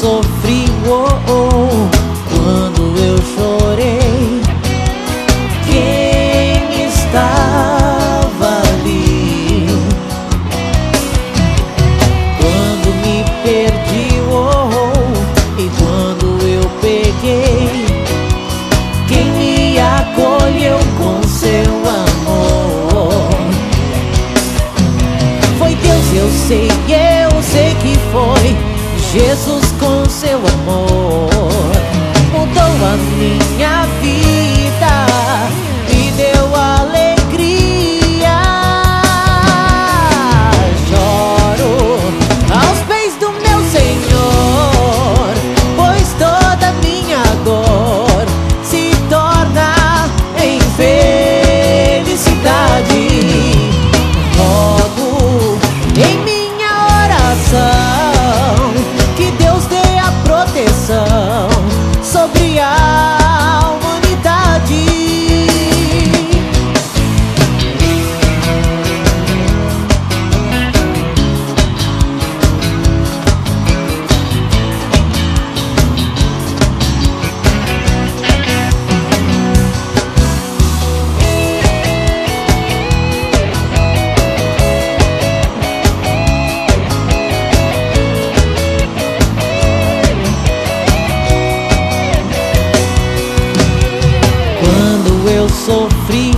sofri, quando eu chorei, quem estava ali? Quando me perdi, e quando eu peguei, quem me acolheu com seu amor? Foi Deus, eu sei que foi Jesus com seu amor. Mudou a minha vida, me deu alegria. Choro aos pés do meu Senhor, pois toda minha dor se torna em felicidade. Rogo em minha oração que Deus dê a proteção sobre a humanidade. Quando eu sofri,